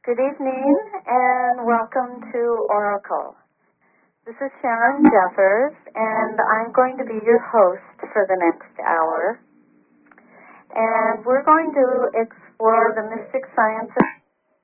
Good evening and welcome to Oracle. This is Sharon Jeffers and I'm going to be your host for the next hour. And we're going to explore the mystic science of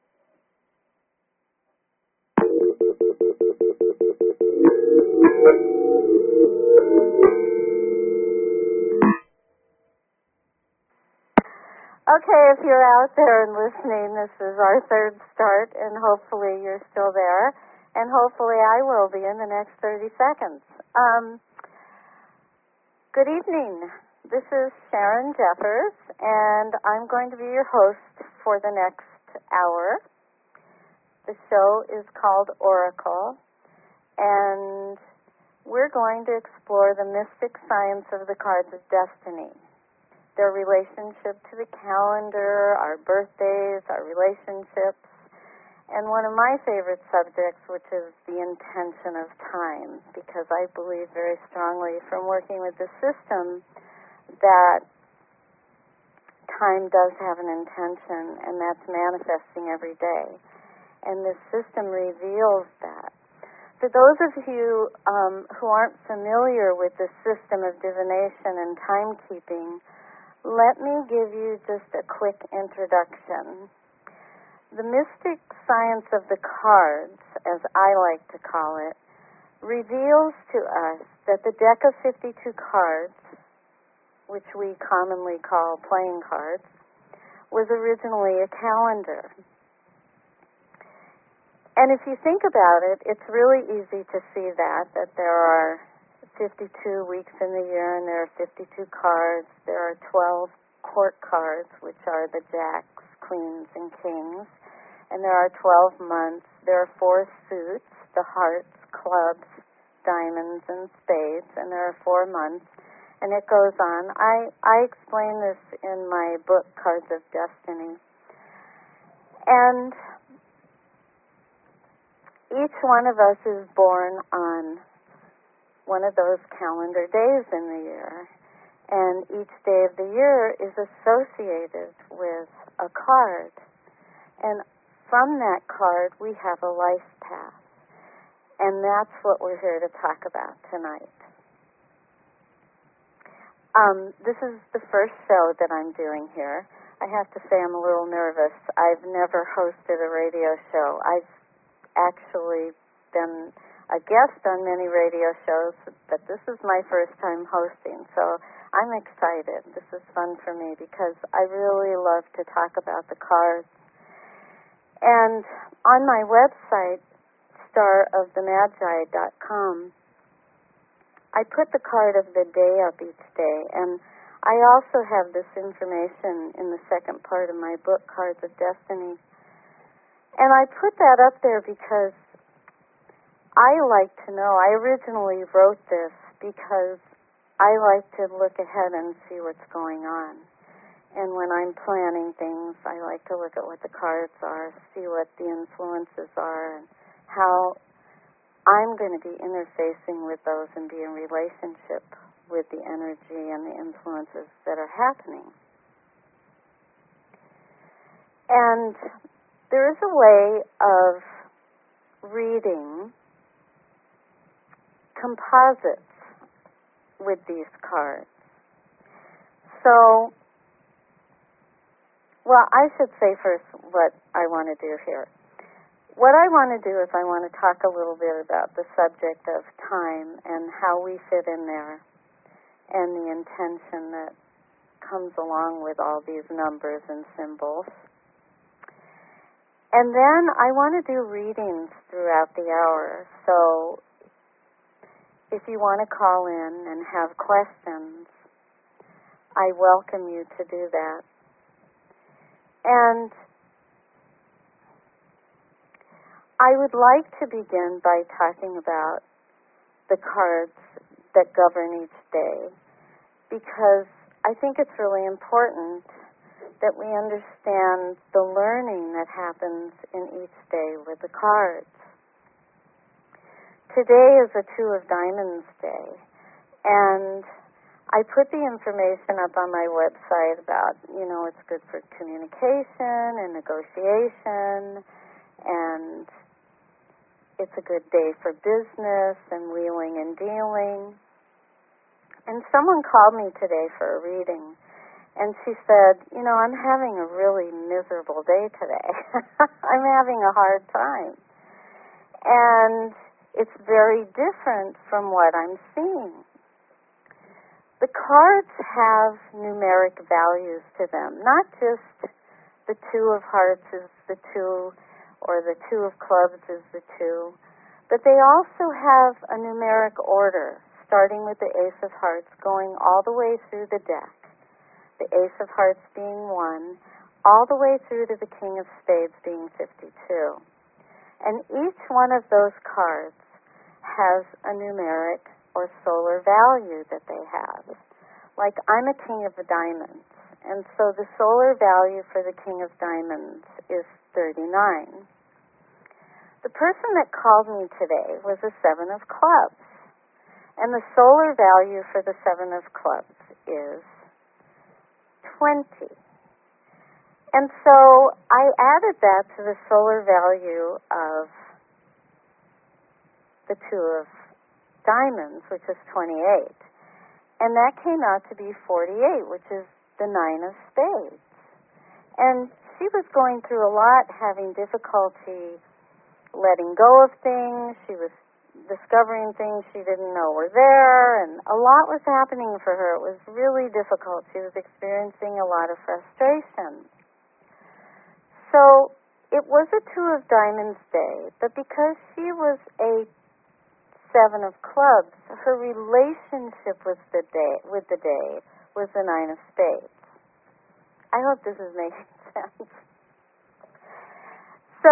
Okay, if you're out there and listening, this is our third start, and hopefully you're still there, and hopefully I will be in the next 30 seconds. Good evening. This is Sharon Jeffers, and I'm going to be your host for the next hour. The show is called Oracle, and we're going to explore the mystic science of the cards of destiny. Their relationship to the calendar, our birthdays, our relationships, and one of my favorite subjects, which is the intention of time, because I believe very strongly from working with the system that time does have an intention, and that's manifesting every day. And this system reveals that. For those of you who aren't familiar with the system of divination and timekeeping, let me give you just a quick introduction. The mystic science of the cards, as I like to call it, reveals to us that the deck of 52 cards, which we commonly call playing cards, was originally a calendar. And if you think about it, it's really easy to see that there are 52 weeks in the year, and there are 52 cards. There are 12 court cards, which are the jacks, queens, and kings. And there are 12 months. There are 4 suits, the hearts, clubs, diamonds, and spades. And there are 4 months. And it goes on. I explain this in my book, Cards of Destiny. And each one of us is born on one of those calendar days in the year, and each day of the year is associated with a card, and from that card we have a life path, and that's what we're here to talk about tonight. This is the first show that I'm doing here. I have to say I'm a little nervous. I've never hosted a radio show. I've actually been a guest on many radio shows, but this is my first time hosting, so I'm excited. This is fun for me because I really love to talk about the cards. And on my website, starofthemagi.com, I put the card of the day up each day, and I also have this information in the second part of my book, Cards of Destiny. And I put that up there because I like to know. I originally wrote this because I like to look ahead and see what's going on. And when I'm planning things, I like to look at what the cards are, see what the influences are, and how I'm going to be interfacing with those and be in relationship with the energy and the influences that are happening. And there is a way of reading composites with these cards. So, well, I should say first what I want to do here. What I want to do is I want to talk a little bit about the subject of time and how we fit in there and the intention that comes along with all these numbers and symbols. And then I want to do readings throughout the hour. So if you want to call in and have questions, I welcome you to do that. And I would like to begin by talking about the cards that govern each day, because I think it's really important that we understand the learning that happens in each day with the cards. Today is a Two of Diamonds day, and I put the information up on my website about, it's good for communication and negotiation and it's a good day for business and wheeling and dealing. And someone called me today for a reading, and she said, I'm having a really miserable day today. I'm having a hard time. And it's very different from what I'm seeing. The cards have numeric values to them, not just the 2 of hearts is the 2, or the 2 of clubs is the 2, but they also have a numeric order, starting with the Ace of Hearts, going all the way through the deck, the Ace of Hearts being 1, all the way through to the King of Spades being 52. And each one of those cards has a numeric or solar value that they have. Like, I'm a King of Diamonds, and so the solar value for the King of Diamonds is 39. The person that called me today was a 7 of Clubs, and the solar value for the 7 of Clubs is 20. And so I added that to the solar value of the 2 of Diamonds, which is 28. And that came out to be 48, which is the 9 of Spades. And she was going through a lot, having difficulty letting go of things. She was discovering things she didn't know were there, and a lot was happening for her. It was really difficult. She was experiencing a lot of frustration. So it was a 2 of Diamonds day, but because she was a 7 of Clubs, her relationship with the day was the 9 of Spades. I hope this is making sense. So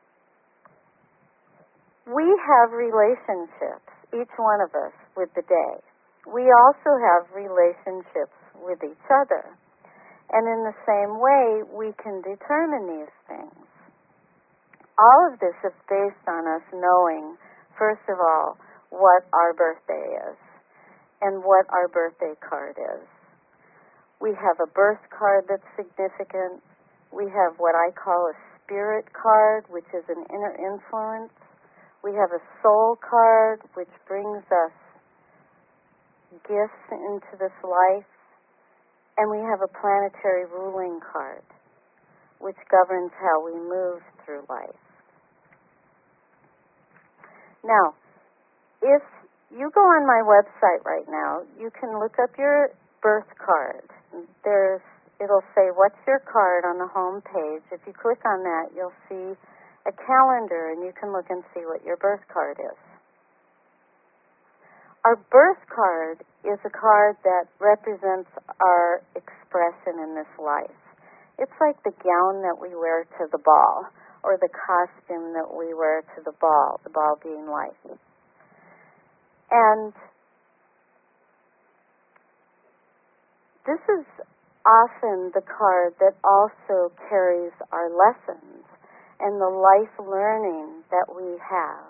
we have relationships, each one of us, with the day. We also have relationships with each other. And in the same way, we can determine these things. All of this is based on us knowing, first of all, what our birthday is and what our birthday card is. We have a birth card that's significant. We have what I call a spirit card, which is an inner influence. We have a soul card, which brings us gifts into this life. And we have a planetary ruling card, which governs how we move through life. Now, if you go on my website right now, you can look up your birth card. It'll say, what's your card on the home page. If you click on that, you'll see a calendar, and you can look and see what your birth card is. Our birth card is a card that represents our expression in this life. It's like the gown that we wear to the ball, or the costume that we wear to the ball being life. And this is often the card that also carries our lessons and the life learning that we have.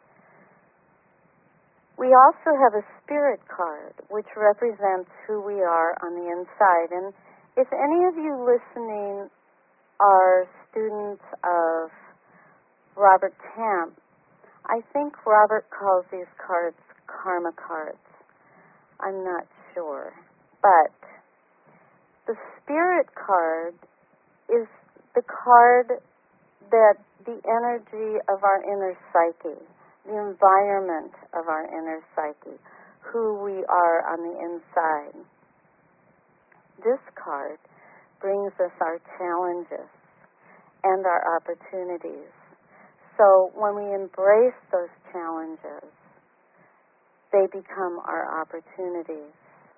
We also have a spirit card, which represents who we are on the inside. And if any of you listening are students of Robert Camp, I think Robert calls these cards karma cards. I'm not sure. But the spirit card is the card that the energy of our inner psyche, the environment of our inner psyche, who we are on the inside. This card brings us our challenges and our opportunities. So when we embrace those challenges, they become our opportunities.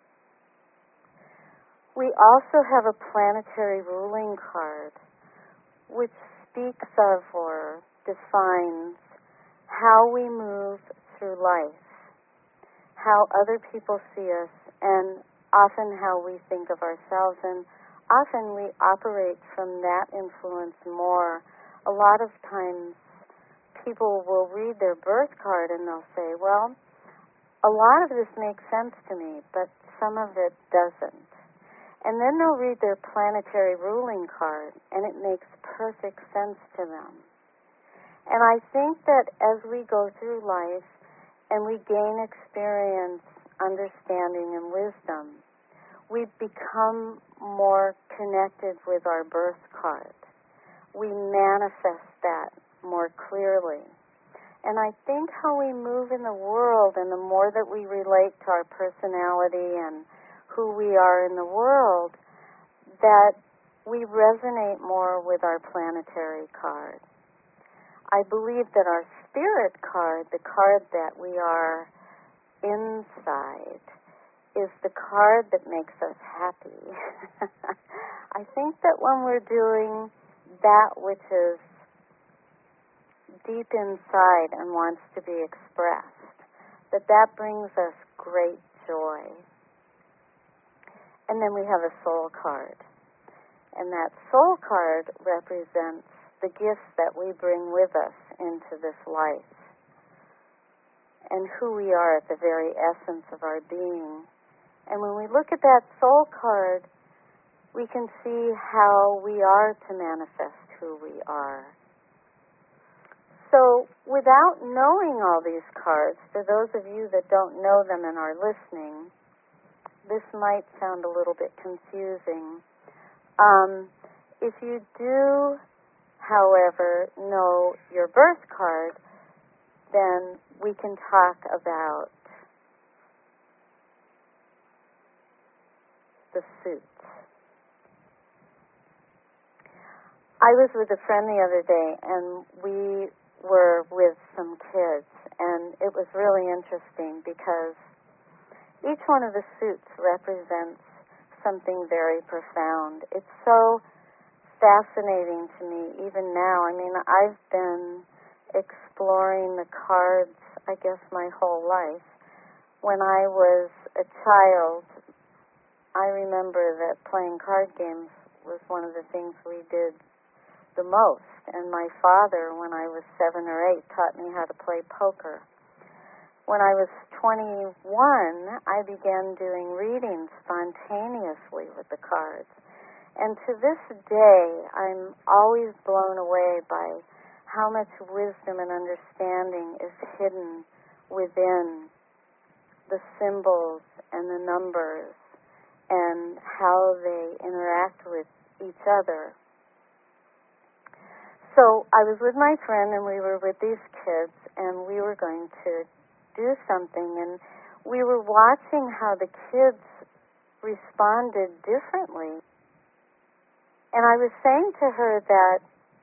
We also have a planetary ruling card, which speaks of or defines how we move through life, how other people see us, and often how we think of ourselves. And often we operate from that influence more. A lot of times people will read their birth card and they'll say, well, a lot of this makes sense to me, but some of it doesn't. And then they'll read their planetary ruling card, and it makes perfect sense to them. And I think that as we go through life and we gain experience, understanding, and wisdom, we become more connected with our birth card. We manifest that more clearly. And I think how we move in the world, and the more that we relate to our personality and who we are in the world, that we resonate more with our planetary card. I believe that our spirit card, the card that we are inside, is the card that makes us happy. I think that when we're doing that which is deep inside and wants to be expressed, that brings us great joy. And then we have a soul card. And that soul card represents the gifts that we bring with us into this life and who we are at the very essence of our being. And when we look at that soul card, we can see how we are to manifest who we are. So without knowing all these cards, for those of you that don't know them and are listening, this might sound a little bit confusing. If you do, however, know your birth card, then we can talk about the suits. I was with a friend the other day, and we were with some kids, and it was really interesting because each one of the suits represents something very profound. It's so fascinating to me even now. I mean, I've been exploring the cards, I guess, my whole life. When I was a child, I remember that playing card games was one of the things we did the most. And my father, when I was 7 or 8, taught me how to play poker. When I was 21, I began doing readings spontaneously with the cards. And to this day, I'm always blown away by how much wisdom and understanding is hidden within the symbols and the numbers and how they interact with each other. So I was with my friend, and we were with these kids, and we were going to do something, and we were watching how the kids responded differently. And I was saying to her that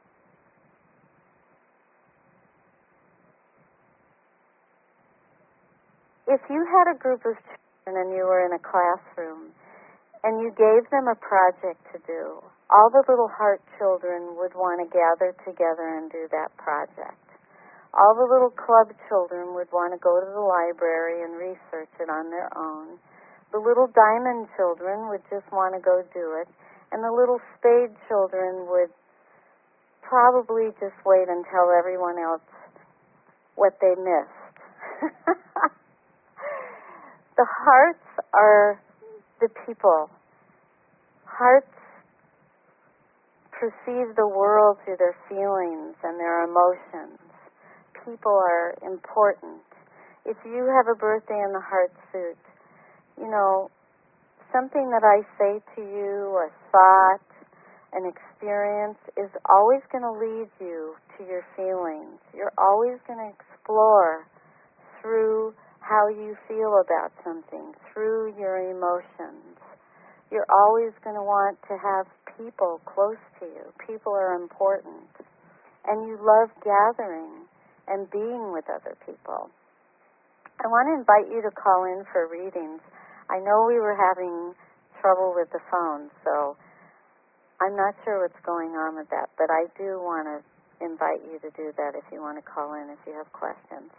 if you had a group of children and you were in a classroom and you gave them a project to do, all the little heart children would want to gather together and do that project. All the little club children would want to go to the library and research it on their own. The little diamond children would just want to go do it. And the little spade children would probably just wait and tell everyone else what they missed. The hearts are the people. Hearts perceive the world through their feelings and their emotions. People are important. If you have a birthday in the heart suit, something that I say to you, a thought, an experience, is always going to lead you to your feelings. You're always going to explore through how you feel about something, through your emotions. You're always going to want to have people close to you. People are important. And you love gathering and being with other people. I want to invite you to call in for readings. I know we were having trouble with the phone, so I'm not sure what's going on with that, but I do want to invite you to do that if you want to call in if you have questions.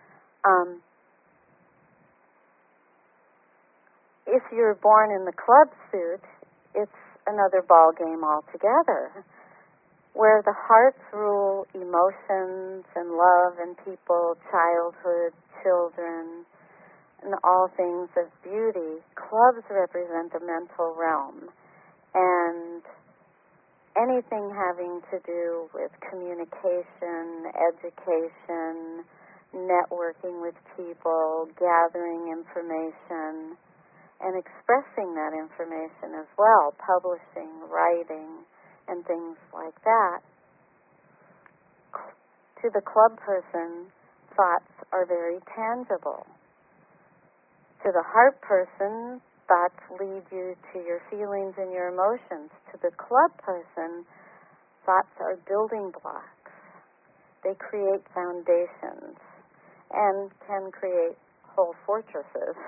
If you're born in the club suit, it's another ball game altogether, where the hearts rule emotions and love and people, childhood, children, and all things of beauty. Clubs represent the mental realm. And anything having to do with communication, education, networking with people, gathering information, and expressing that information as well, publishing, writing, and things like that. To the club person, thoughts are very tangible. To the heart person, thoughts lead you to your feelings and your emotions. To the club person, thoughts are building blocks. They create foundations and can create whole fortresses.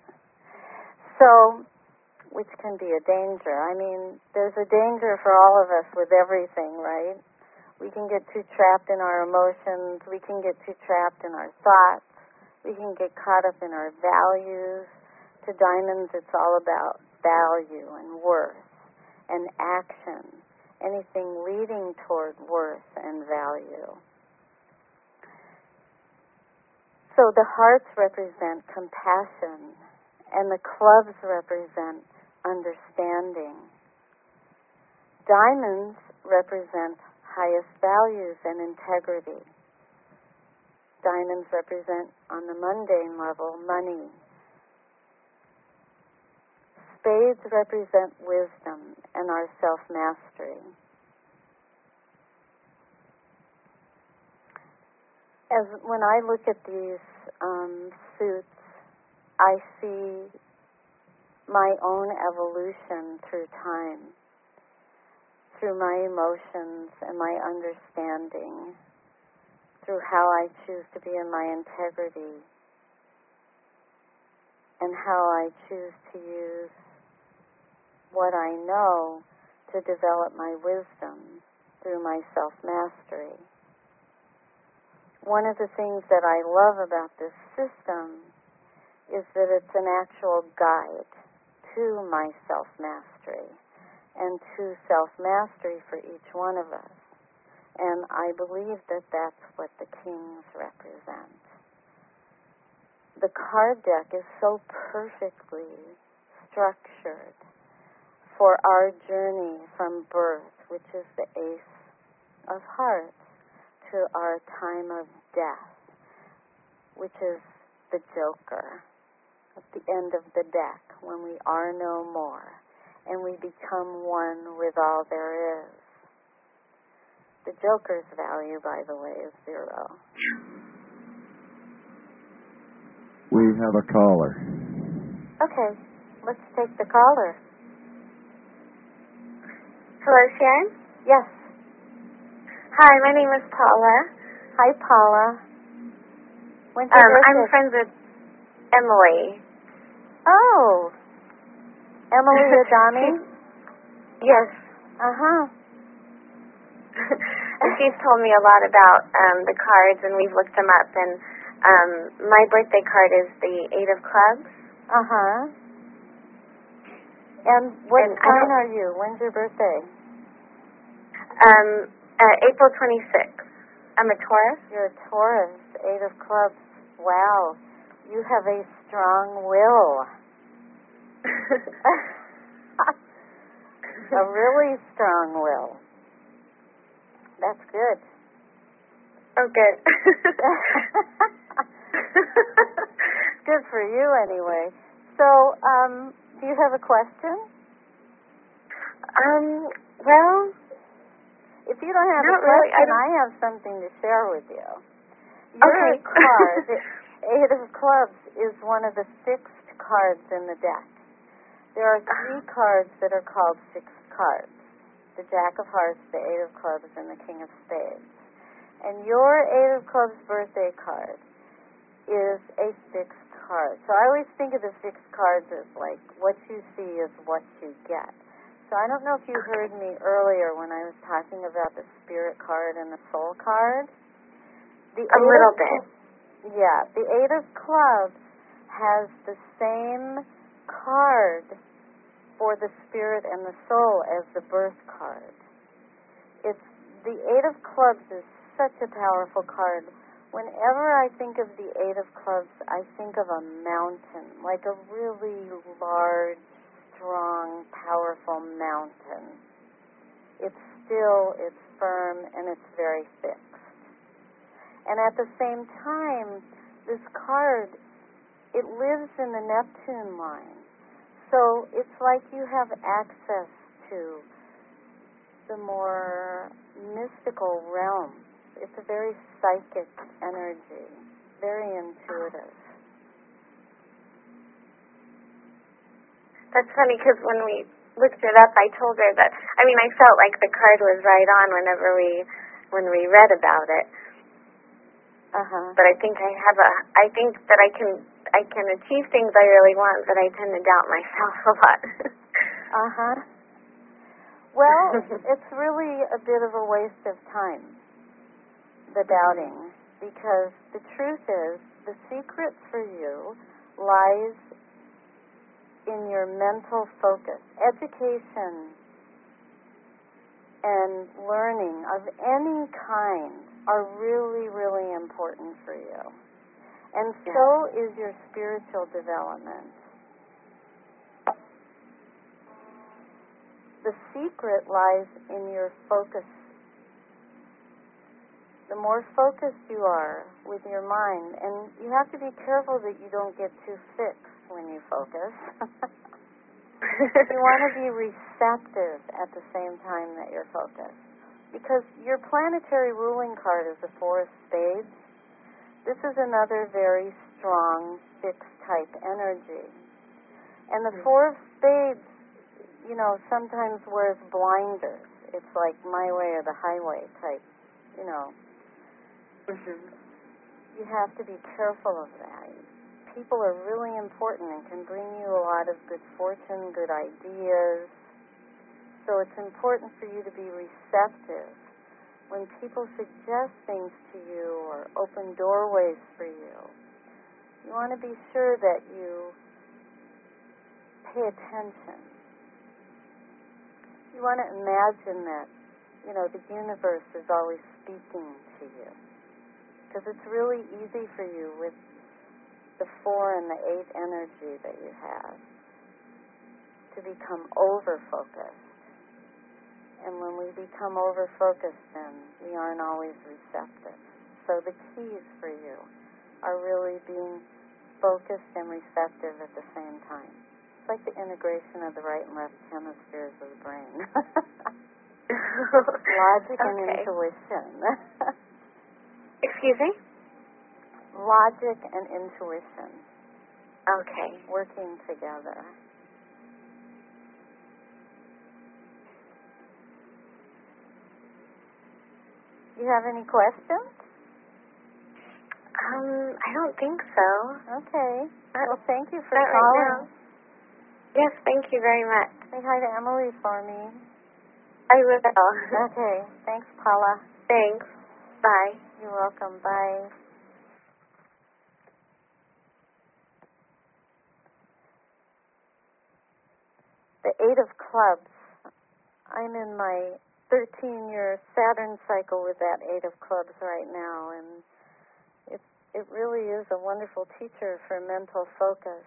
So, which can be a danger. I mean, there's a danger for all of us with everything, right? We can get too trapped in our emotions. We can get too trapped in our thoughts. We can get caught up in our values. To diamonds, it's all about value and worth and action, anything leading toward worth and value. So the hearts represent compassion, and the clubs represent understanding. Diamonds represent highest values and integrity. Diamonds represent, on the mundane level, money. Spades represent wisdom and our self-mastery. When I look at these suits, I see my own evolution through time, through my emotions and my understanding, through how I choose to be in my integrity, and how I choose to use what I know to develop my wisdom through my self-mastery. One of the things that I love about this system is that it's an actual guide to my self-mastery and to self-mastery for each one of us. And I believe that that's what the kings represent. The card deck is so perfectly structured for our journey from birth, which is the Ace of Hearts, to our time of death, which is the Joker, at the end of the deck, when we are no more, and we become one with all there is. The Joker's value, by the way, is 0. We have a caller. Okay, let's take the caller. Hello, Sharon? Yes. Hi, my name is Paula. Hi, Paula. When's your birthday? I'm friends with Emily. Oh. Emily Adami? Yes. Uh-huh. And she's told me a lot about the cards, and we've looked them up, and my birthday card is the 8 of clubs. Uh-huh. And what sign are you? When's your birthday? April 26th. I'm a Taurus. You're a Taurus, 8 of clubs. Wow. You have a strong will. A really strong will. That's good. Oh, good. Good for you, anyway. So, do you have a question? Well, if you don't have a question, really, I have something to share with you. Your okay. card, 8 of clubs, is one of the fixed cards in the deck. There are 3 cards that are called fixed cards. The Jack of Hearts, the 8 of clubs, and the King of Spades. And your 8 of clubs birthday card is a fixed card. So I always think of the fixed cards as like what you see is what you get. So I don't know if you heard me earlier when I was talking about the spirit card and the soul card. A little bit. Yeah. The 8 of clubs has the same card for the spirit and the soul as the birth card. It's the 8 of clubs is such a powerful card. Whenever I think of the 8 of clubs, I think of a mountain, like a really large, strong, powerful mountain. It's still, it's firm, and it's very fixed. And at the same time, this card, it lives in the Neptune line. So it's like you have access to the more mystical realm. It's a very psychic energy, very intuitive. That's funny because when we looked it up, I told her that, I mean, I felt like the card was right on when we read about it. But I think I think that I can achieve things I really want, but I tend to doubt myself a lot. Well, it's really a bit of a waste of time, the doubting, because the truth is, the secret for you lies in your mental focus. Education and learning of any kind are really, really important for you. And so is your spiritual development. The secret lies in your focus. The more focused you are with your mind, and you have to be careful that you don't get too fixed when you focus. You want to be receptive at the same time that you're focused. Because your planetary ruling card is the Four of Spades. This is another very strong, fixed type energy. And the Four of Spades, you know, sometimes wears blinders. It's like my way or the highway type, you know. You have to be careful of that. People are really important and can bring you a lot of good fortune, good ideas. So it's important for you to be receptive when people suggest things to you or open doorways for you. You want to be sure that you pay attention. You want to imagine that, you know, the universe is always speaking to you. Because it's really easy for you with the 4 and the 8 energy that you have to become over-focused. And when we become over-focused, then we aren't always receptive. So the keys for you are really being focused and receptive at the same time. It's like the integration of the right and left hemispheres of the brain. Logic and intuition. Excuse me? Logic and intuition. Okay. Working together. You have any questions? I don't think so. Okay. Well, thank you for Not calling. right now. Yes, thank you very much. Say hi to Emily for me. I will. Okay. Thanks, Paula. Thanks. Bye. You're welcome. Bye. The 8 of Clubs. I'm in my 13-year Saturn cycle with that 8 of Clubs right now, and it really is a wonderful teacher for mental focus.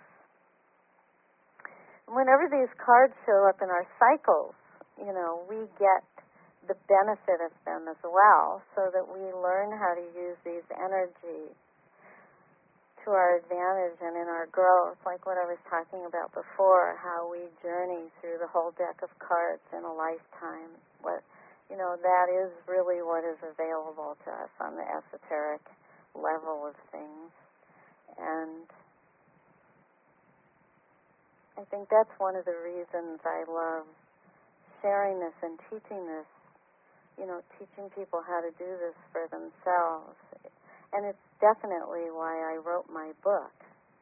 Whenever these cards show up in our cycles, you know, we get the benefit of them as well, so that we learn how to use these energies to our advantage and in our growth, like what I was talking about before, how we journey through the whole deck of cards in a lifetime. That is really what is available to us on the esoteric level of things. And I think that's one of the reasons I love sharing this and teaching this, teaching people how to do this for themselves. And it's definitely why I wrote my book.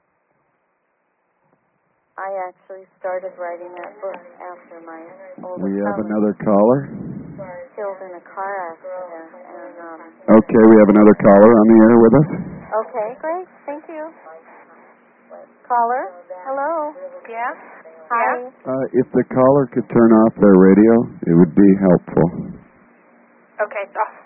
I actually started writing that book after my oldest We have son another caller. was killed in a car accident. And, Okay, we have another caller on the air with us. okay, great. Thank you. Caller? Hello? Yeah? Hi. If the caller could turn off their radio, it would be helpful. Okay, it's off.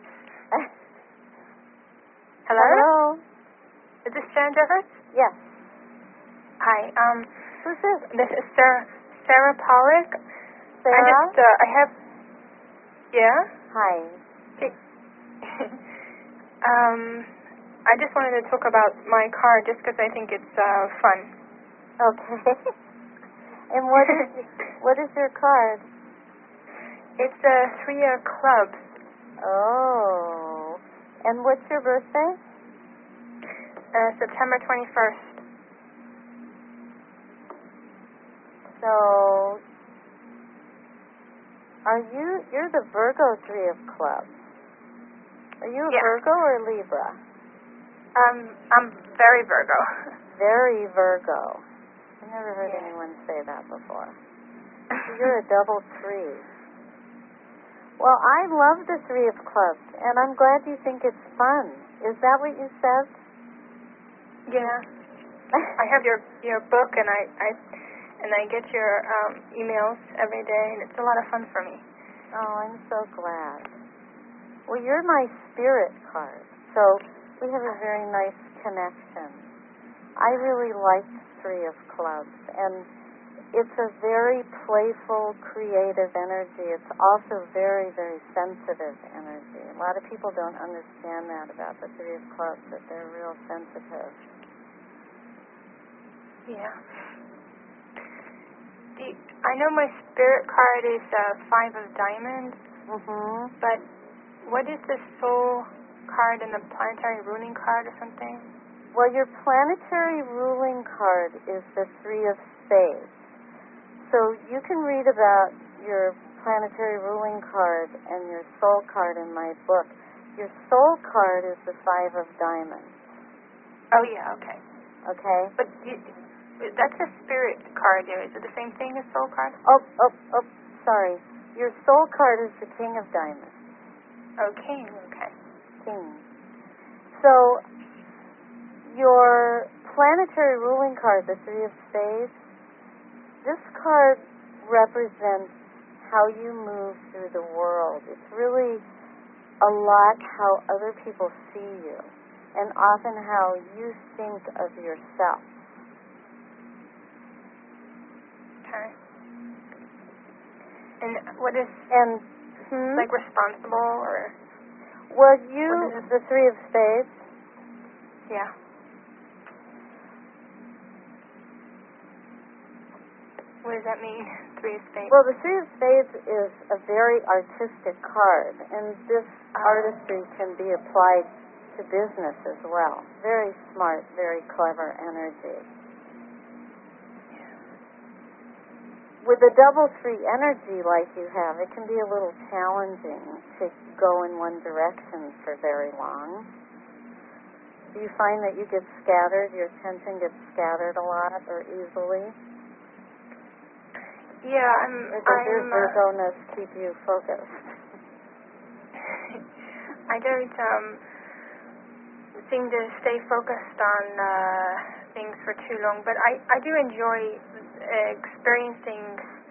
Hello? Hello? Is this Sharon Jeffers? Yes. Hi, Who's this? this is Sarah Pollock. Sarah? I have, Yeah? Hi. Hey. I just wanted to talk about my card just because I think it's fun. Okay. And what is your card? It's a 3 of clubs. Oh. And what's your birthday? September 21st. So, you're the Virgo 3 of clubs. Are you a Virgo or Libra? I'm very Virgo. Very Virgo. I never heard anyone say that before. So you're a double 3. Well, I love the 3 of clubs, and I'm glad you think it's fun. Is that what you said? Yeah. I have your book, and I get your emails every day, and it's a lot of fun for me. Oh, I'm so glad. Well, you're my spirit card, so we have a very nice connection. I really like the 3 of clubs, and it's a very playful, creative energy. It's also very, very sensitive energy. A lot of people don't understand that about the 3 of clubs, that they're real sensitive. Yeah. I know my spirit card is 5 of diamonds, but what is the soul card and the planetary ruling card or something? Well, your planetary ruling card is the 3 of spades. So you can read about your planetary ruling card and your soul card in my book. Your soul card is the 5 of diamonds. Oh, yeah, okay. Okay? But that's a spirit card. Is it the same thing as soul card? Oh, sorry. Your soul card is the King of diamonds. Oh, King, okay. King. So your planetary ruling card, the 3 of spades, this card represents how you move through the world. It's really a lot how other people see you, and often how you think of yourself. Okay. And what is like responsible or? Well, the 3 of spades. Yeah. What does that mean, 3 of spades? Well, the 3 of spades is a very artistic card, and this artistry can be applied to business as well. Very smart, very clever energy. With a double 3 energy like you have, it can be a little challenging to go in one direction for very long. Do you find that you get scattered, your attention gets scattered a lot or easily? Yeah, Or does your Virgo-ness keep you focused? I don't seem to stay focused on things for too long, but I do enjoy experiencing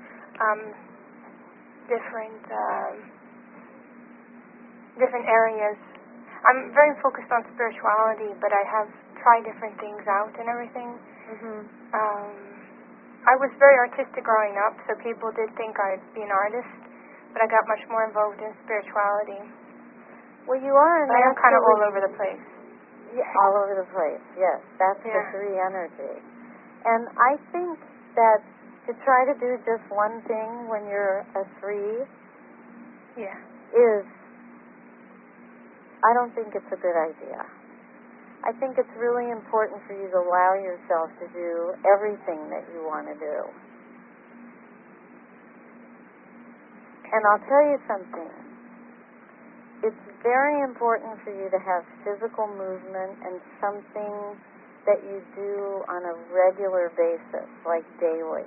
different areas. I'm very focused on spirituality, but I have tried different things out and everything. I was very artistic growing up, so people did think I'd be an artist, but I got much more involved in spirituality. Well, you are I am kind of all over the place. Yeah, all over the place, yes. That's the 3 energy. And I think that to try to do just one thing when you're a 3 is, I don't think it's a good idea. I think it's really important for you to allow yourself to do everything that you want to do. And I'll tell you something. It's very important for you to have physical movement and something that you do on a regular basis, like daily.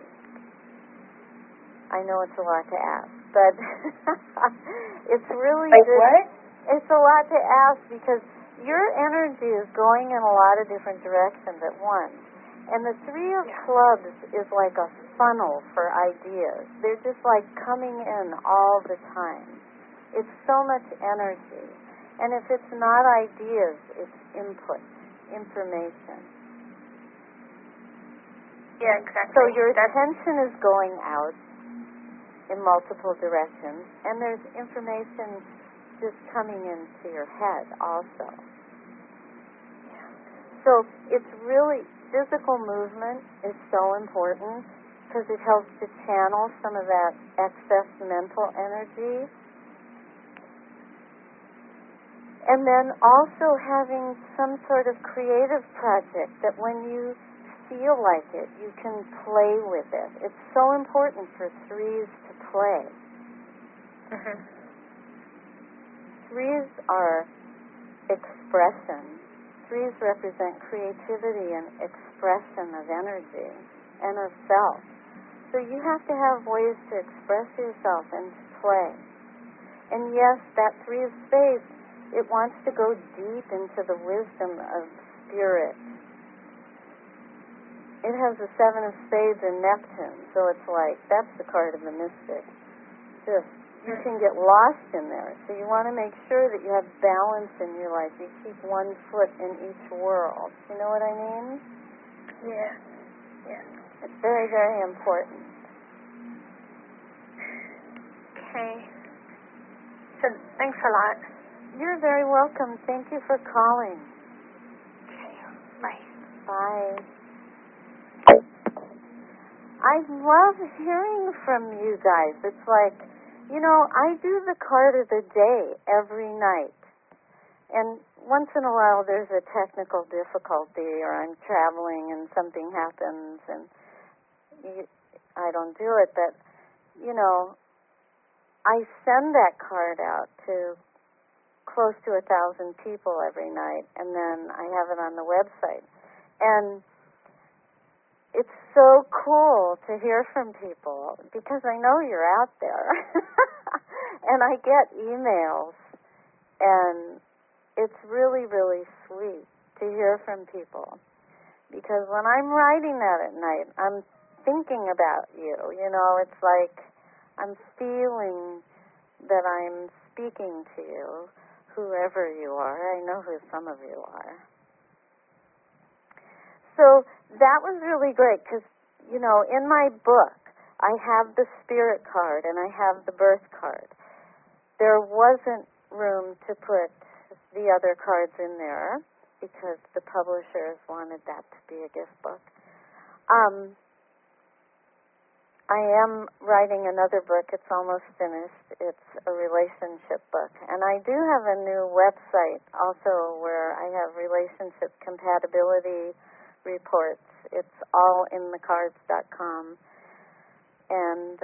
I know it's a lot to ask, but it's really like good. What? It's a lot to ask because your energy is going in a lot of different directions at once. And the 3 of clubs is like a funnel for ideas. They're just like coming in all the time. It's so much energy. And if it's not ideas, it's input, information. Yeah, exactly. So your attention is going out, in multiple directions, and there's information just coming into your head also. So it's really, physical movement is so important because it helps to channel some of that excess mental energy. And then also having some sort of creative project that when you feel like it, you can play with it. It's so important for threes to play. Mm-hmm. Threes are expression. Threes represent creativity and expression of energy and of self. So you have to have ways to express yourself and to play. And yes, that three of spades, it wants to go deep into the wisdom of spirit. It has the seven of spades and Neptune, so it's like, that's the card of the mystic. Just, you can get lost in there. So you want to make sure that you have balance in your life. You keep one foot in each world. You know what I mean? Yeah. Yeah. It's very, very important. Okay. So thanks a lot. You're very welcome. Thank you for calling. Okay. Bye. Bye. I love hearing from you guys. It's like, you know, I do the card of the day every night. And once in a while there's a technical difficulty or I'm traveling and something happens and I don't do it. But, you know, I send that card out to close to 1,000 people every night, and then I have it on the website. And it's so cool to hear from people because I know you're out there. And I get emails, and it's really, really sweet to hear from people. Because when I'm writing that at night, I'm thinking about you. You know, it's like I'm feeling that I'm speaking to you, whoever you are. I know who some of you are. So that was really great because, you know, in my book, I have the spirit card and I have the birth card. There wasn't room to put the other cards in there because the publishers wanted that to be a gift book. I am writing another book. It's almost finished. It's a relationship book. And I do have a new website also where I have relationship compatibility reports. It's allinthecards.com. And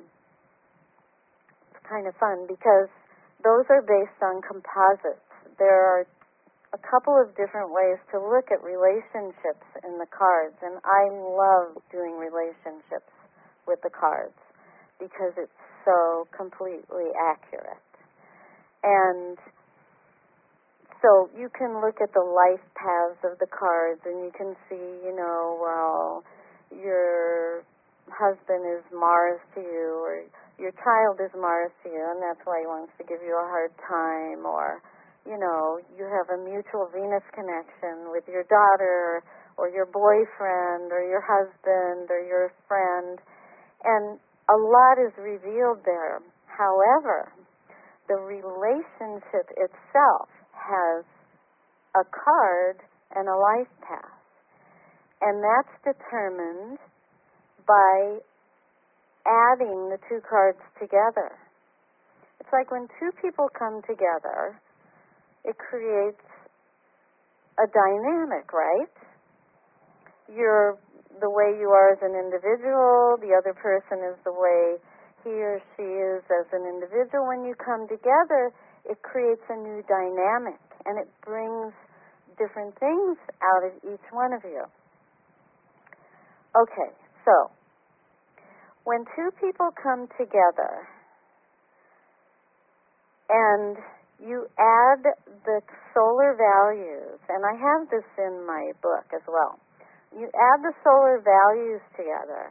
it's kind of fun because those are based on composites. There are a couple of different ways to look at relationships in the cards. And I love doing relationships with the cards because it's so completely accurate. And so you can look at the life paths of the cards and you can see, you know, well, your husband is Mars to you or your child is Mars to you and that's why he wants to give you a hard time, or, you know, you have a mutual Venus connection with your daughter or your boyfriend or your husband or your friend. And a lot is revealed there. However, the relationship itself has a card and a life path. And that's determined by adding the two cards together. It's like when two people come together, it creates a dynamic, right? You're the way you are as an individual, the other person is the way he or she is as an individual. When you come together, it creates a new dynamic, and it brings different things out of each one of you. Okay, so when two people come together and you add the solar values, and I have this in my book as well, you add the solar values together,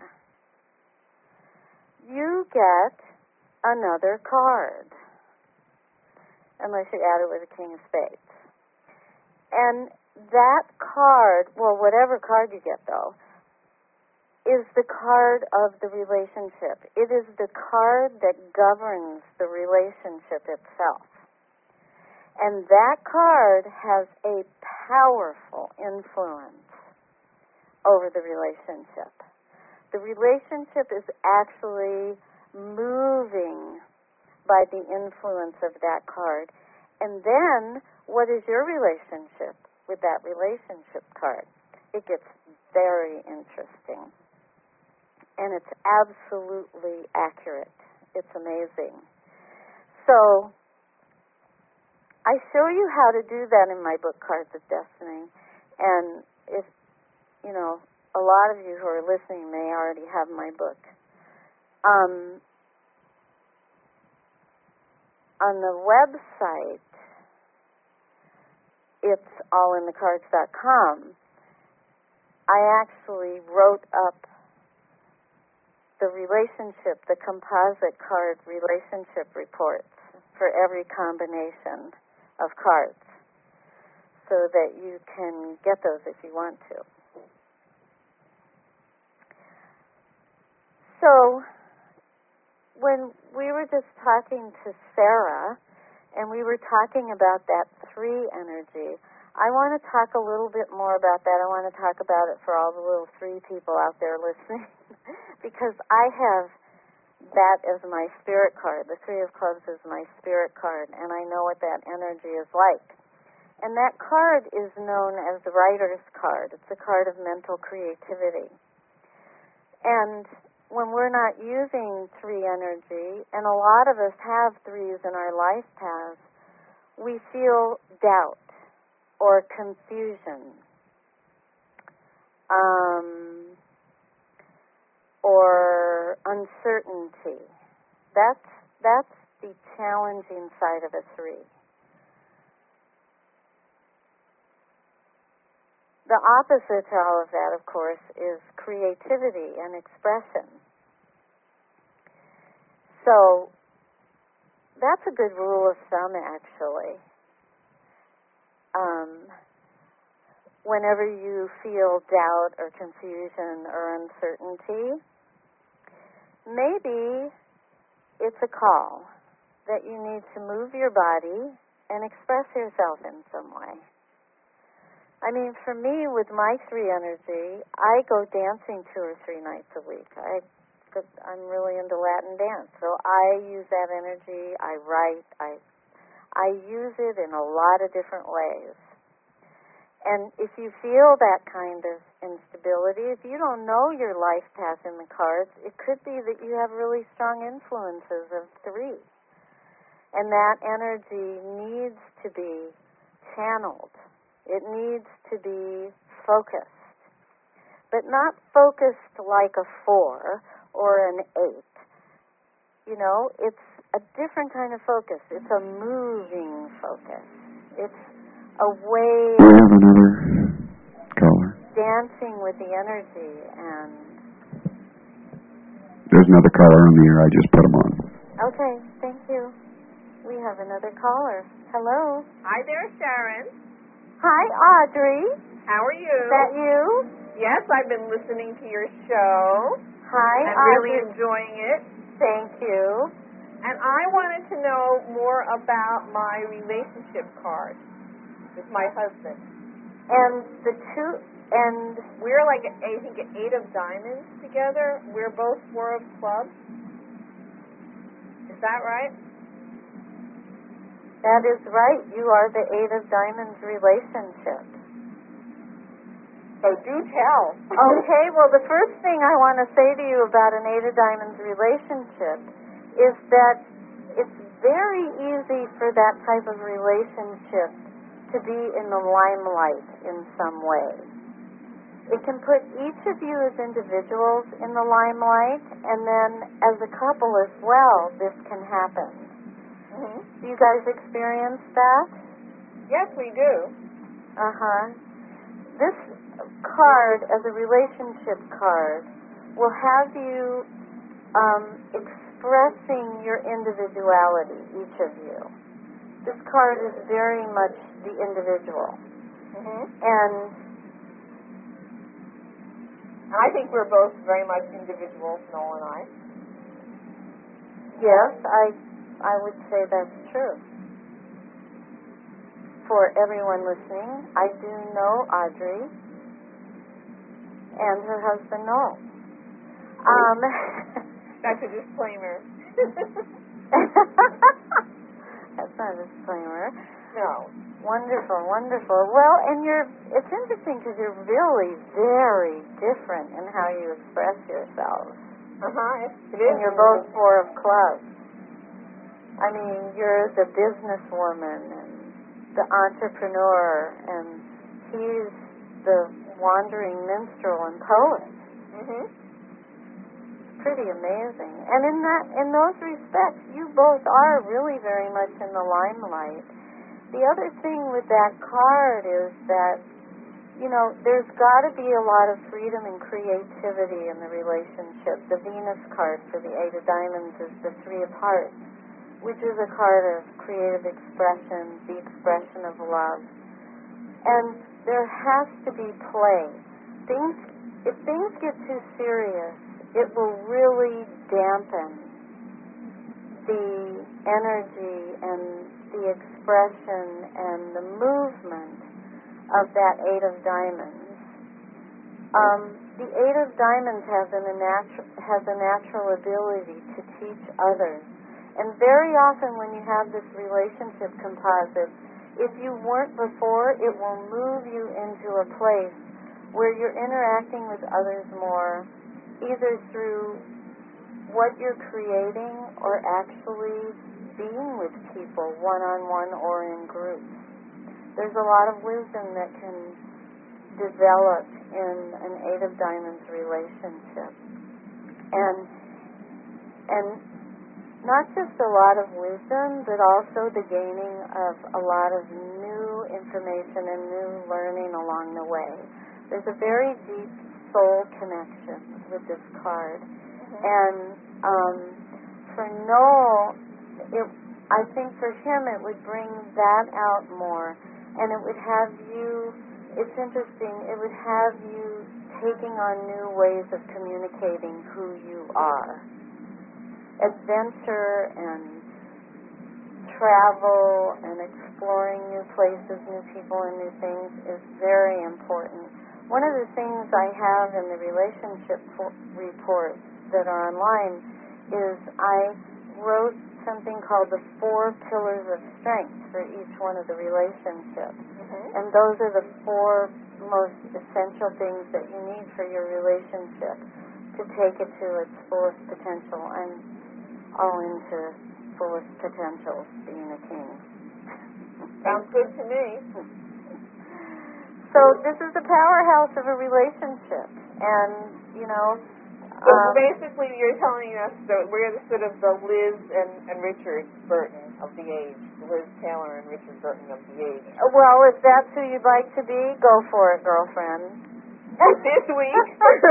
you get another card, unless you add it with a King of Spades. And that card, well, whatever card you get though, is the card of the relationship. It is the card that governs the relationship itself. And that card has a powerful influence over the relationship. The relationship is actually moving by the influence of that card. And then, what is your relationship with that relationship card? It gets very interesting. And it's absolutely accurate. It's amazing. So, I show you how to do that in my book, Cards of Destiny. And if, you know, a lot of you who are listening may already have my book. On the website, it's allinthecards.com. I actually wrote up the relationship, the composite card relationship reports for every combination of cards so that you can get those if you want to. So, when we were just talking to Sarah and we were talking about that 3 energy, I want to talk a little bit more about that. I want to talk about it for all the little 3 people out there listening because I have that as my spirit card. The 3 of Clubs is my spirit card, and I know what that energy is like. And that card is known as the writer's card. It's a card of mental creativity. And when we're not using 3 energy, and a lot of us have 3s in our life paths, we feel doubt or confusion, or uncertainty. That's the challenging side of a 3. The opposite to all of that, of course, is creativity and expression. So that's a good rule of thumb, actually. Whenever you feel doubt or confusion or uncertainty, maybe it's a call that you need to move your body and express yourself in some way. I mean, for me, with my 3 energy, I go dancing 2 or 3 nights a week. I'm really into Latin dance, so I use that energy. I write. I use it in a lot of different ways. And if you feel that kind of instability, if you don't know your life path in the cards, it could be that you have really strong influences of 3. And that energy needs to be channeled. It needs to be focused. But not focused like a 4 or an 8. You know, it's a different kind of focus. It's a moving focus. It's a way We have another caller. Dancing with the energy, and there's another caller on the air. I just put him on. Okay, thank you. We have another caller. Hello. Hi there, Sharon. Hi, Audrey. How are you? Is that you? Yes, I've been listening to your show. Hi, I'm Audrey. really enjoying it. Thank you. And I wanted to know more about my relationship card with my husband. And the 2, and we're like, I think, an 8 of diamonds together. We're both 4 of clubs. Is that right? That is right. You are the 8 of diamonds relationship. So do tell. Okay, well, the first thing I want to say to you about an 8 of diamonds relationship is that it's very easy for that type of relationship to be in the limelight in some way. It can put each of you as individuals in the limelight, and then as a couple as well, this can happen. Mm-hmm. Do you guys experience that? Yes, we do. This card, as a relationship card, will have you expressing your individuality, each of you. This card is very much the individual. Mm-hmm. And And I think we're both very much individuals, Noel and I. Yes, I would say that's true. For everyone listening, I do know Audrey and her husband Noel. That's a disclaimer. That's not a disclaimer. No. Wonderful, wonderful. Well, and it's interesting because you're really very different in how you express yourselves. It is. And you're both four of clubs. I mean, you're the businesswoman and the entrepreneur, and he's the wandering minstrel and poet. Pretty amazing. And in those respects, you both are really very much in the limelight. The other thing with that card is that, there's got to be a lot of freedom and creativity in the relationship. The Venus card for the Eight of Diamonds is the Three of Hearts, which is a card of creative expression, the expression of love. And there has to be play. If things get too serious, it will really dampen the energy and the expression and the movement of that Eight of Diamonds. The Eight of Diamonds has a natural ability to teach others. And very often when you have this relationship composite, if you weren't before, it will move you into a place where you're interacting with others more, either through what you're creating or actually being with people one-on-one or in groups. There's a lot of wisdom that can develop in an Eight of Diamonds relationship. And not just a lot of wisdom, but also the gaining of a lot of new information and new learning along the way. There's a very deep soul connection with this card. And for Noel, I think for him it would bring that out more. And it would have you, it's interesting, it would have you taking on new ways of communicating who you are. Adventure and travel and exploring new places, new people, and new things is very important. One of the things I have in the relationship reports that are online is I wrote something called the 4 pillars of strength for each one of the relationships. And those are the 4 most essential things that you need for your relationship to take it to its fullest potential. I'm all into fullest potential, being a king. Sounds good to me. So this is the powerhouse of a relationship. And, So basically you're telling us that we're the sort of the Liz and Richard Burton of the age. Liz Taylor and Richard Burton of the age. Well, if that's who you'd like to be, go for it, girlfriend. This week.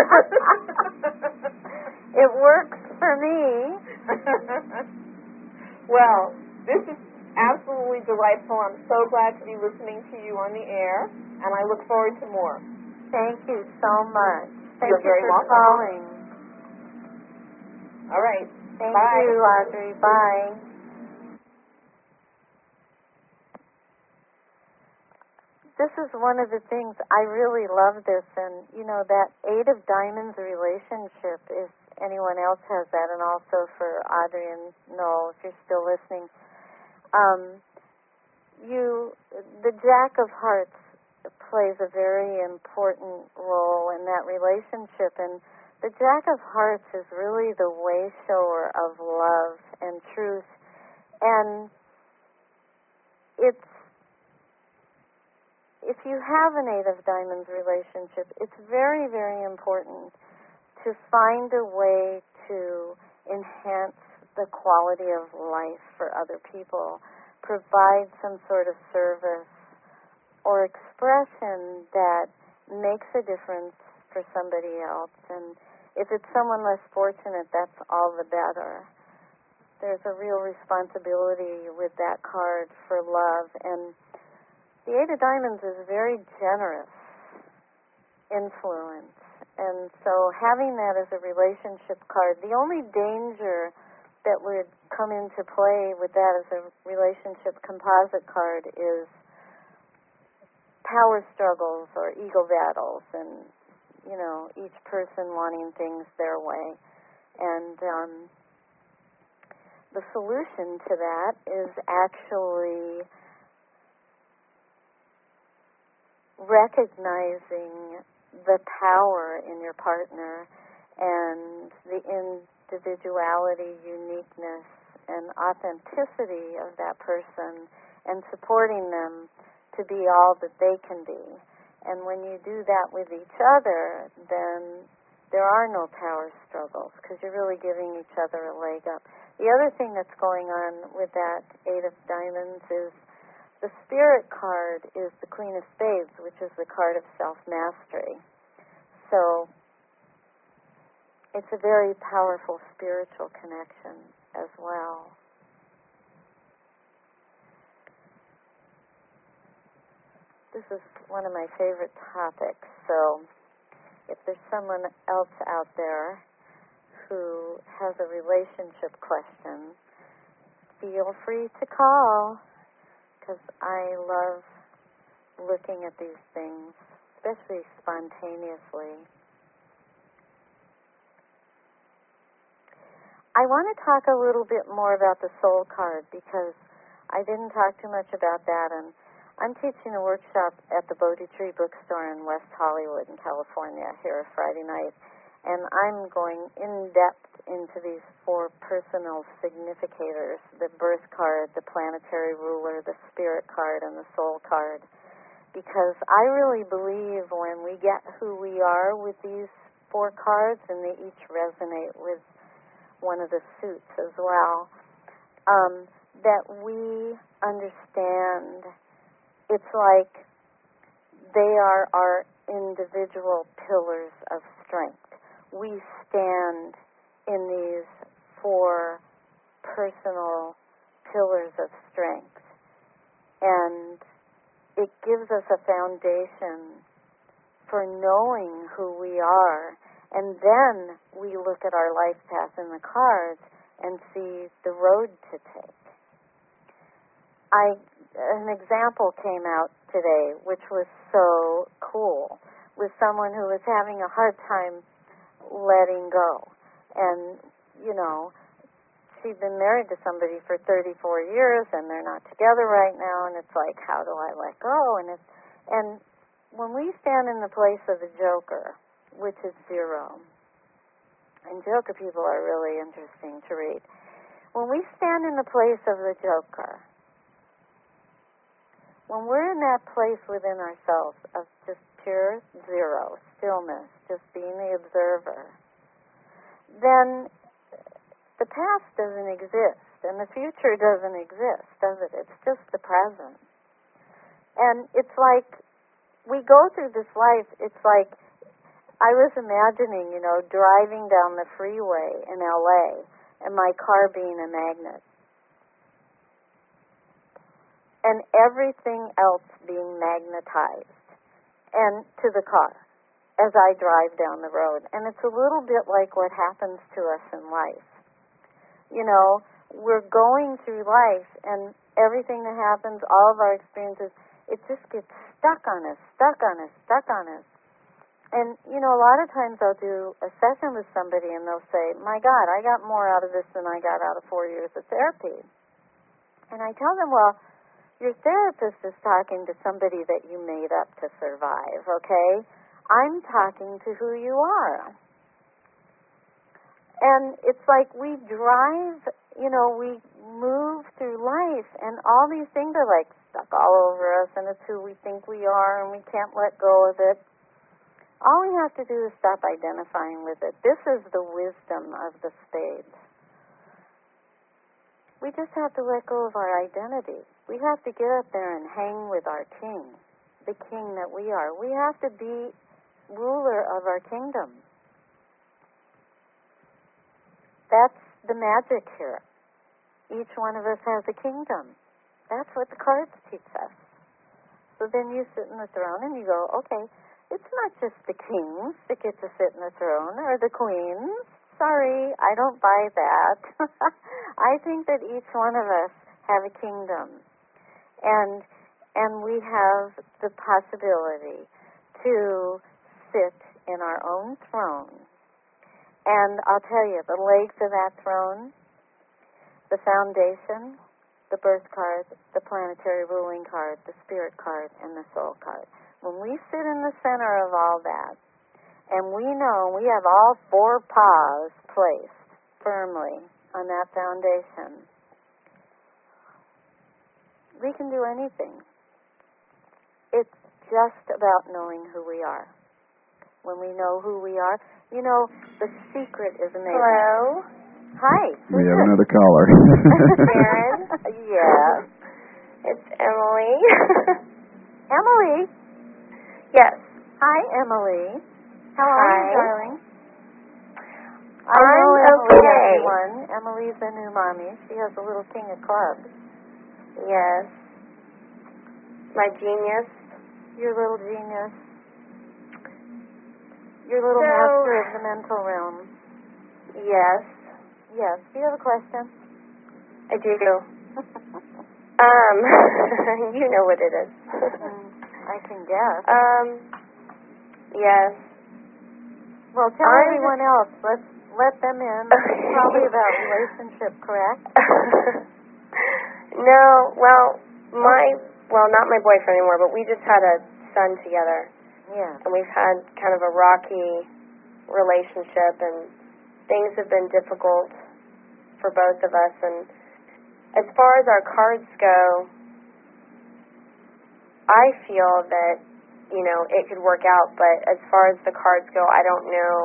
It works for me. Well, this is absolutely delightful. I'm so glad to be listening to you on the air, and I look forward to more. Thank you so much. Thank You're you very for welcome. calling. All right. Thank Bye. you, Audrey. Bye. This is one of the things, I really love this, and, that Eight of Diamonds relationship, if anyone else has that, and also for Audrey and Noel, if you're still listening, the Jack of Hearts plays a very important role in that relationship, and the Jack of Hearts is really the way shower of love and truth, and if you have an Eight of Diamonds relationship, it's very, very important to find a way to enhance the quality of life for other people, provide some sort of service or expression that makes a difference for somebody else. And if it's someone less fortunate, that's all the better. There's a real responsibility with that card for love. And the Eight of Diamonds is a very generous influence And so having that as a relationship card, the only danger that would come into play with that as a relationship composite card is power struggles or ego battles and, each person wanting things their way. And the solution to that is actually recognizing the power in your partner and the individuality, uniqueness, and authenticity of that person and supporting them to be all that they can be. And when you do that with each other, then there are no power struggles because you're really giving each other a leg up. The other thing that's going on with that Eight of Diamonds is the Spirit card is the Queen of Spades, which is the card of self-mastery. So it's a very powerful spiritual connection as well. This is one of my favorite topics, so if there's someone else out there who has a relationship question, feel free to call, because I love looking at these things, especially spontaneously. I want to talk a little bit more about the soul card, because I didn't talk too much about that, and I'm teaching a workshop at the Bodhi Tree Bookstore in West Hollywood in California here Friday night, and I'm going in-depth into these 4 personal significators, the birth card, the planetary ruler, the spirit card, and the soul card, because I really believe when we get who we are with these 4 cards, and they each resonate with one of the suits as well, that we understand it's like they are our individual pillars of strength. We stand in these 4 personal pillars of strength, and it gives us a foundation for knowing who we are, and then we look at our life path in the cards and see the road to take. An example came out today, which was so cool, with someone who was having a hard time letting go. And, she'd been married to somebody for 34 years, and they're not together right now, and it's like, how do I let go? And when we stand in the place of the Joker, which is 0, and Joker people are really interesting to read. When we stand in the place of the Joker, when we're in that place within ourselves of just pure 0, stillness, just being the observer, then the past doesn't exist, and the future doesn't exist, does it? It's just the present. And it's like, we go through this life, it's like, I was imagining, driving down the freeway in LA, and my car being a magnet. And everything else being magnetized and to the car as I drive down the road. And it's a little bit like what happens to us in life. We're going through life, and everything that happens, all of our experiences, it just gets stuck on us. And, a lot of times I'll do a session with somebody, and they'll say, my God, I got more out of this than I got out of 4 years of therapy. And I tell them, well, your therapist is talking to somebody that you made up to survive, okay? I'm talking to who you are. And it's like we drive, we move through life, and all these things are like stuck all over us, and it's who we think we are, and we can't let go of it. All we have to do is stop identifying with it. This is the wisdom of the spades. We just have to let go of our identity. We have to get up there and hang with our king, the king that we are. We have to be ruler of our kingdom. That's the magic here. Each one of us has a kingdom. That's what the cards teach us. So then you sit in the throne and you go, okay, it's not just the kings that get to sit in the throne or the queens. Sorry, I don't buy that. I think that each one of us have a kingdom, and we have the possibility to sit in our own throne. And I'll tell you, the legs of that throne, the foundation, the birth card, the planetary ruling card, the spirit card, and the soul card. When we sit in the center of all that, and we know we have all four paws placed firmly on that foundation, we can do anything. It's just about knowing who we are. When we know who we are, you know, the secret is amazing. Hello? Hi. We have another caller. Karen? Yeah. It's Emily. Emily? Yes. Hi, Emily. How are you, darling? I I'm know Emily, okay. everyone. Emily's a new mommy. She has a little king of clubs. Yes. My genius. Your little genius. Your little master of the mental realm. Yes. Yes. Do you have a question? I do. You know what it is. I can guess. Yes. Well, tell everyone else. Let them in. It's probably about relationship, correct? No. Well, not my boyfriend anymore, but we just had a son together. Yeah. And we've had kind of a rocky relationship, and things have been difficult for both of us. And as far as our cards go, I feel that, you know, it could work out, but as far as the cards go, I don't know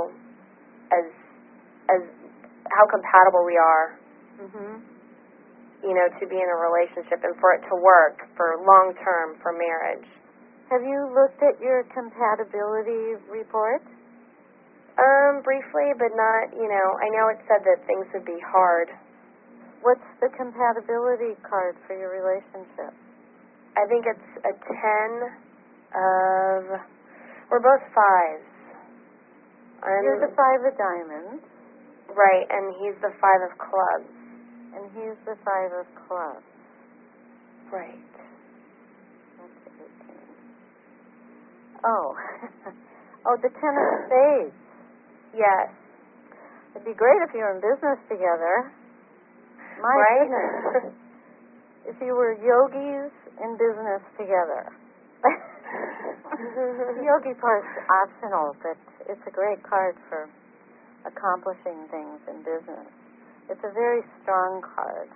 as how compatible we are, you know, to be in a relationship and for it to work for long term, for marriage. Have you looked at your compatibility report? Briefly, but not, you know, I know it said that things would be hard. What's the compatibility card for your relationship? I think it's a 10 of, we're both 5s. You're the 5 of diamonds. Right, and he's the 5 of clubs. And he's the 5 of clubs. Right. That's 18. Oh. Oh, the 10 of spades. Yes. It'd be great if you were in business together. My goodness. If you were yogis in business together. The yogi part's optional, but it's a great card for accomplishing things in business. It's a very strong card.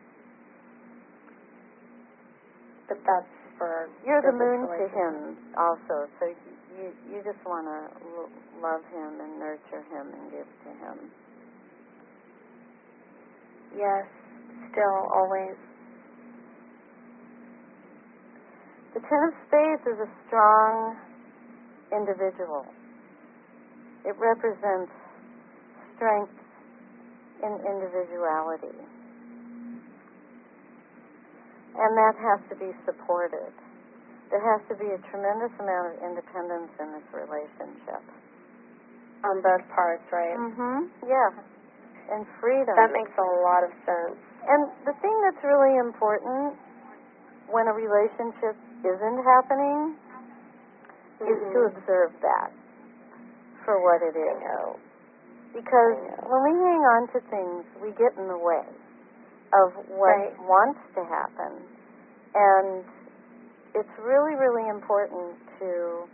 But that's for... You're the moon to him also, so you just want to love him and nurture him and give to him. Yes, still, always. The 10 of spades is a strong individual. It represents strength in individuality. And that has to be supported. There has to be a tremendous amount of independence in this relationship. On both parts, right? Yeah. And freedom. That makes a lot of sense. And the thing that's really important when a relationship isn't happening is to observe that for what it is. Because when we hang on to things, we get in the way of what wants to happen. And it's really, really important to...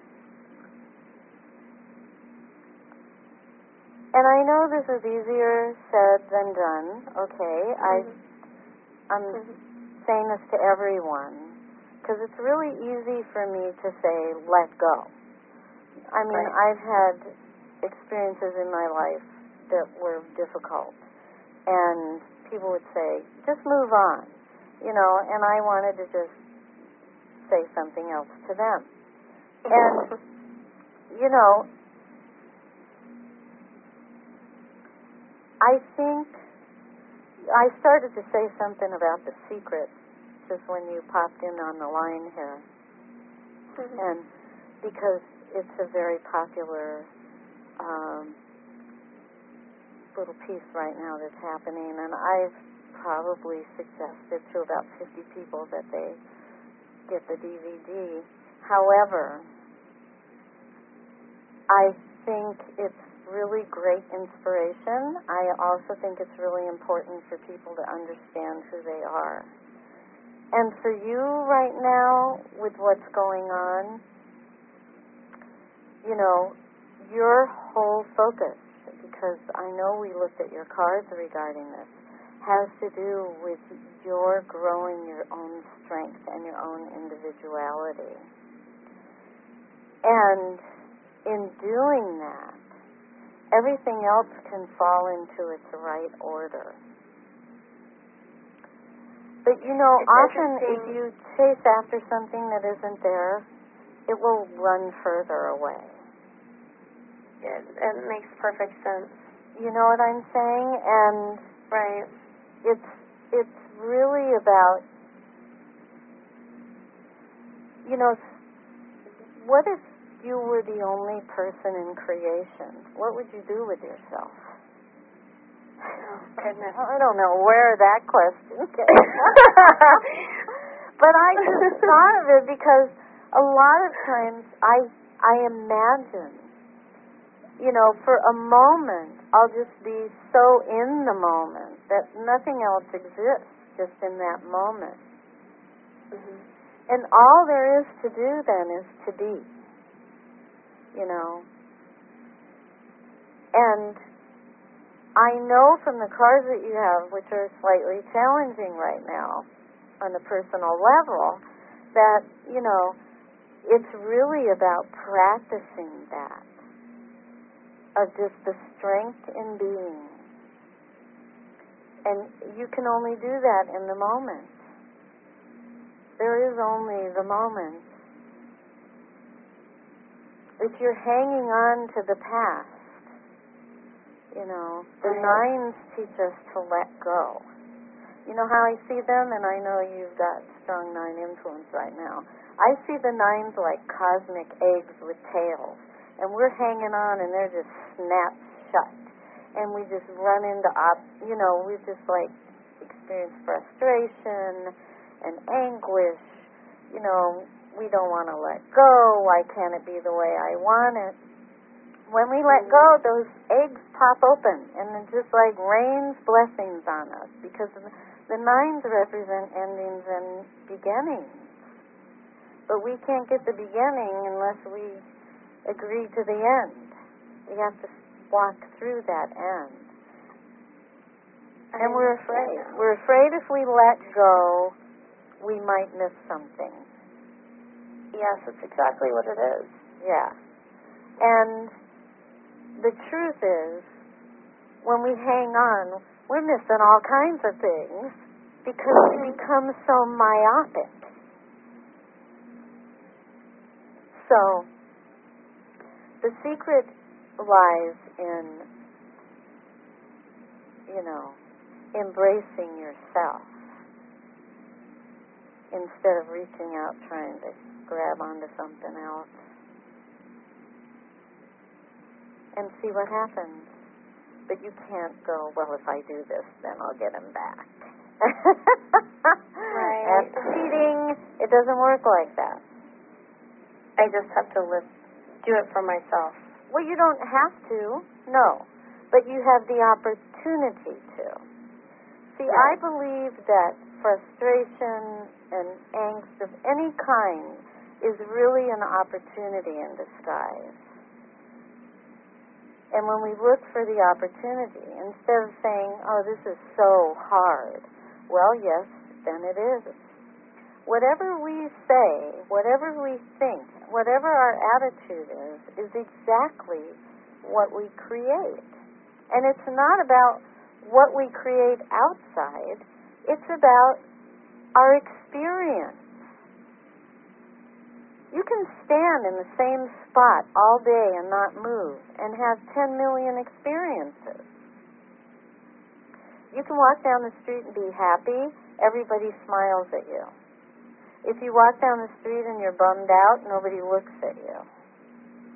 And I know this is easier said than done, okay? I'm saying this to everyone because it's really easy for me to say, let go. I mean, I've had experiences in my life that were difficult, and people would say, just move on, you know, and I wanted to just say something else to them. And, you know, I think I started to say something about The Secret just when you popped in on the line here. And because it's a very popular little piece right now that's happening, and I've probably suggested to about 50 people that they get the DVD. However, I think it's really great inspiration. I also think it's really important for people to understand who they are. And for you right now, with what's going on, you know, your whole focus, because I know we looked at your cards regarding this, has to do with your growing your own strength and your own individuality. And in doing that, everything else can fall into its right order. But you know, often if you chase after something that isn't there, it will run further away. It makes perfect sense. You know what I'm saying? And right. It's really about, you know, what if you were the only person in creation? What would you do with yourself? Oh, goodness. I don't know where that question came but I just thought of it because a lot of times I imagine, you know, for a moment I'll just be so in the moment that nothing else exists just in that moment. Mm-hmm. And all there is to do then is to be, you know. And I know from the cards that you have, which are slightly challenging right now on the personal level, that, you know, it's really about practicing that, of just the strength in being. And you can only do that in the moment. There is only the moment. If you're hanging on to the past, you know, the nines teach us to let go. You know how I see them, and I know you've got strong nine influence right now. I see the nines like cosmic eggs with tails, and we're hanging on, and they're just snapped shut. And we just run into, you know, we just like experience frustration and anguish. You know, we don't want to let go. Why can't it be the way I want it? When we let go, those eggs pop open, and it just like rains blessings on us, because the nines represent endings and beginnings. But we can't get the beginning unless we agree to the end. We have to walk through that end. And we're afraid. We're afraid if we let go, we might miss something. Yes, that's exactly what it is. Yeah. And the truth is, when we hang on, we're missing all kinds of things because we become so myopic. So, the secret lies in, you know, embracing yourself instead of reaching out trying to grab onto something else. And see what happens. But you can't go, well, if I do this, then I'll get him back. Right. That's cheating. It doesn't work like that. I just have to do it for myself. Well, you don't have to, no. But you have the opportunity to. See, I believe that frustration and angst of any kind is really an opportunity in disguise. And when we look for the opportunity, instead of saying, oh, this is so hard, well, yes, then it is. Whatever we say, whatever we think, whatever our attitude is exactly what we create. And it's not about what we create outside, it's about our experience. You can stand in the same spot all day and not move and have 10 million experiences. You can walk down the street and be happy. Everybody smiles at you. If you walk down the street and you're bummed out, nobody looks at you.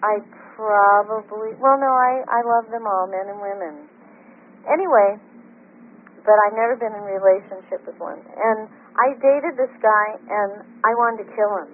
I probably, well, no, I love them all, men and women. Anyway, but I've never been in a relationship with one. And I dated this guy, and I wanted to kill him.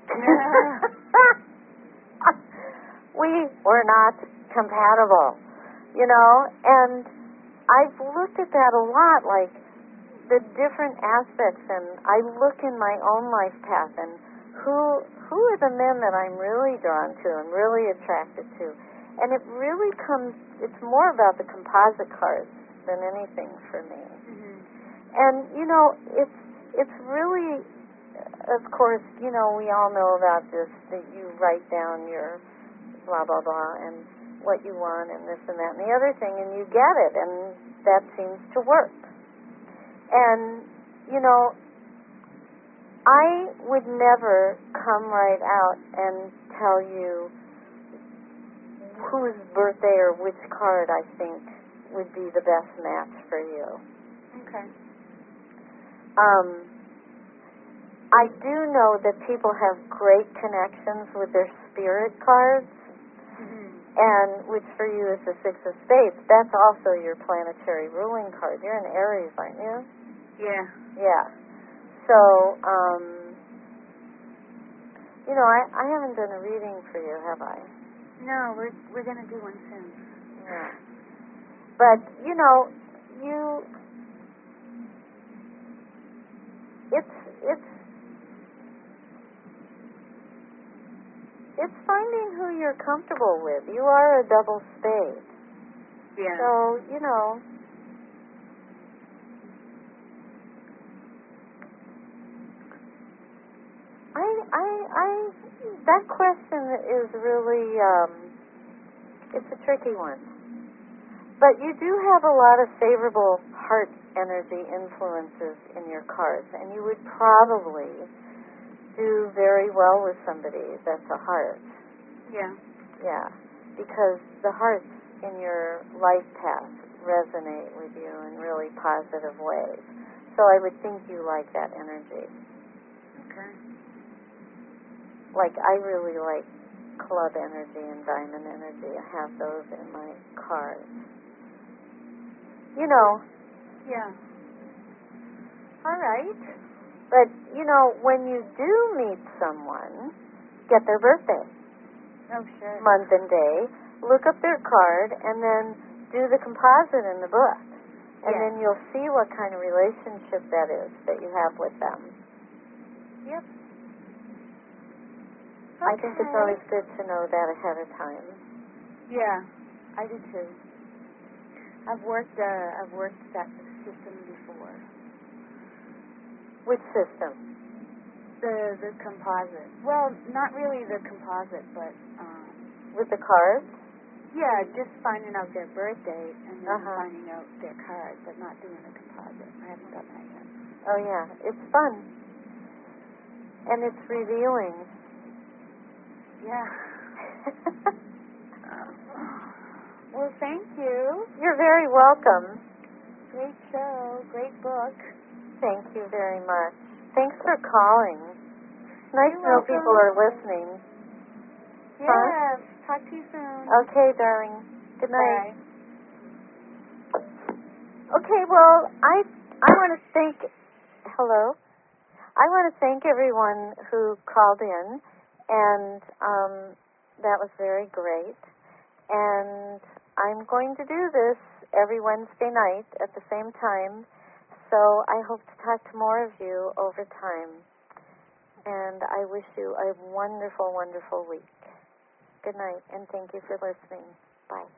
We were not compatible, and I've looked at that a lot, like the different aspects, and I look in my own life path, and who are the men that I'm really drawn to and really attracted to. And it really it's more about the composite cards than anything for me. Mm-hmm. And, it's really, of course, we all know about this, that you write down your blah, blah, blah, and what you want, and this and that and the other thing, and you get it, and that seems to work. And, I would never come right out and tell you whose birthday or which card I think would be the best match for you. Okay. I do know that people have great connections with their spirit cards, mm-hmm. and which for you is the Six of Spades. That's also your planetary ruling card. You're an Aries, aren't you? Yeah. Yeah. So, I haven't done a reading for you, have I? No, we're going to do one soon. Yeah. But, it's finding who you're comfortable with. You are a double spade. Yeah. So, that question is really, it's a tricky one. But you do have a lot of favorable heart energy influences in your cards, and you would probably do very well with somebody that's a heart. Yeah. Yeah, because the hearts in your life path resonate with you in really positive ways. So I would think you like that energy. Okay. Like, I really like club energy and diamond energy. I have those in my cards. Yeah. All right. But, when you do meet someone, get their birthday. Oh, sure. Month and day. Look up their card, and then do the composite in the book. And then you'll see what kind of relationship that is that you have with them. Yep. Okay. I think it's always good to know that ahead of time. Yeah, I do too. I've worked that system before. Which system? The composite. Well, not really the composite, but with the cards? Yeah, just finding out their birthday and then finding out their card, but not doing the composite. I haven't done that yet. Oh yeah, it's fun. And it's revealing. Yeah. Well, thank you. You're very welcome. Great show. Great book. Thank you very much. Thanks for calling. Nice to know people are listening. Yeah. Huh? Talk to you soon. Okay, darling. Good night. Bye. Okay, well, I want to thank... Hello? I want to thank everyone who called in, and that was very great. And I'm going to do this every Wednesday night at the same time, so I hope to talk to more of you over time. And I wish you a wonderful, wonderful week. Good night, and thank you for listening. Bye.